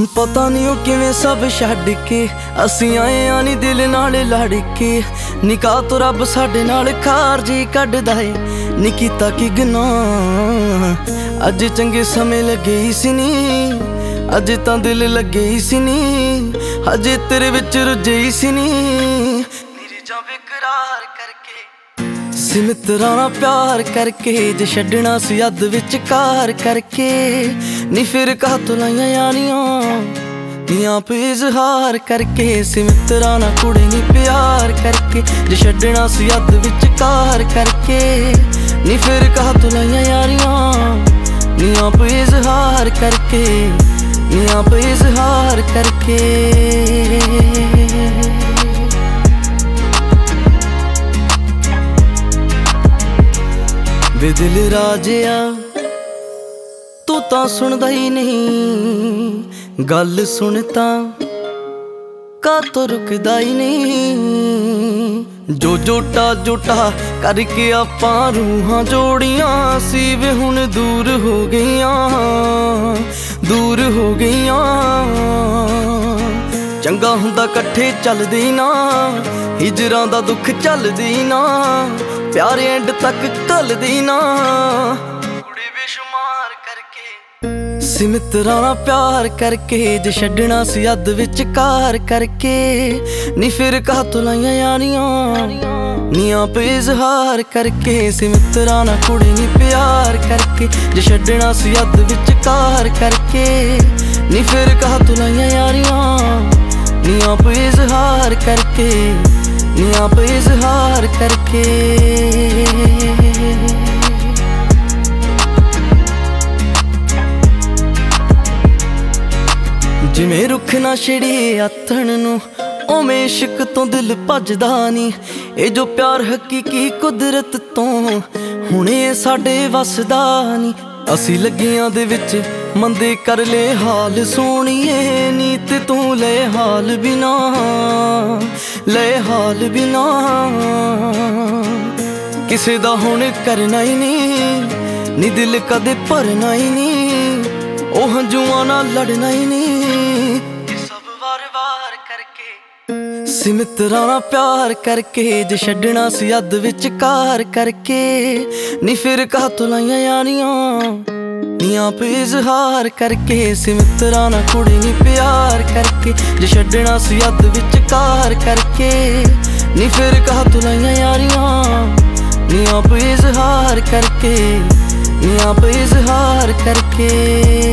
पता नहीं वो किवें सब छड्ड के असीं आए आ नी दिल नाल लड़ के। निकाह तो रब साडे नाल खारजी कढदा है, नी कीता की गुनाह। अज चंगे समय लगे ही सी नी, अज तां दिल लगे ही सी नी, अजे तेरे विच रुझे ही सी नी। मेरी जावे करार करके मित्तरां नाल प्यार करके, जे छड्डना सी अध विचकार करके। नी फिर कहा तो लाइयां यारियां नियां पे इजहार करके। मित्तरां नाल कुड़े नी प्यार करके, जे छड्डना सी अध विचकार करके। नी फिर कहा तो लाइयां यारियां नियां पे इजहार करके, नियां पे इजहार करके। वे दिल राजिया तू तां सुनदा ही नहीं, गल सुन तां कातों रुकदा ही नहीं। जो जोटा जोटा करके आपां रूहां जोड़ियां सी, वे हुण दूर हो गईयां, दूर हो गईयां। चंगा हुंदा कट्ठे चलदे ना, हिजरां दा दुख चलदी ना, प्यार एंड तक घलदी ना। कुड़े बेशुमार करके मित्तरां नाल प्यार करके, जे छड्डना सी अध विचकार करके। नी फिर कहा तो लाइयां यारियां नियां पे इजहार करके। मित्तरां नाल कुड़े नी प्यार करके, जे छड्डना सी अध विचकार करके। नी फिर कहा तो लाइयां यारियां नियां पे इजहार करके, नियां पे इजहार करके। जिवें रुख ना छिड़े आथण नूं, उवें इश्क तो दिल भजदा नी। ये जो प्यार हकीकी कुदरत तो हुणे साडे वसदा नी। असी लगियां दे विच मंदे कर ले हाल सोहणीए, नी ते तू ले हाल बिना, ले हाल बिना। किसे दा हुण करना ही नी दिल कदे भरना ही नी, ओ हंजुआं नाल लड़ना ही नी। सब वार वार करके मित्तरां नाल प्यार करके, जे छड्डना सी अध विचकार करके। नी फिर कहा तो लाइयां यारियां नियां पे इजहार करके। मित्तरां नाल कुड़े नी प्यार करके, जे छड्डना सी अध विचकार करके। नी फिर कहा तो लाइयां यारियां नियां पे इजहार करके, नियां पे इजहार करके।